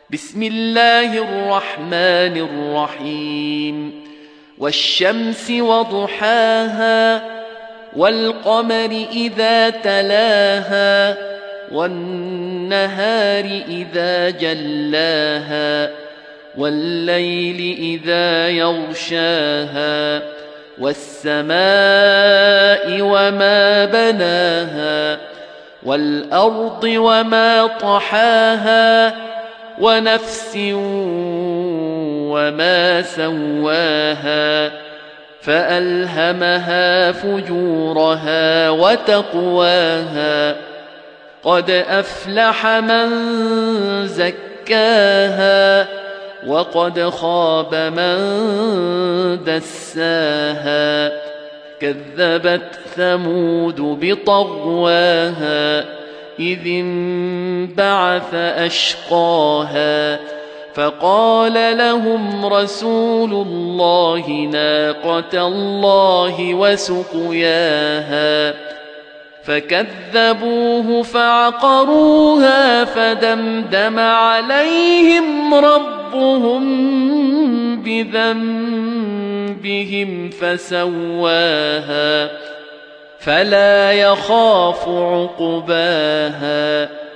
بسم الله الرحمن الرحيم والشمس وضحاها والقمر إذا تلاها والنهار إذا جلاها والليل إذا يغشاها والسماء وما بناها والأرض وما طحاها ونفس وما سواها فألهمها فجورها وتقواها قد أفلح من زكاها وقد خاب من دساها كذبت ثمود بطغواها إذ انبعث أشقاها فقال لهم رسول الله ناقة الله وسقياها فكذبوه فعقروها فدمدم عليهم ربهم بذنبهم فسواها فلا يخاف عقباها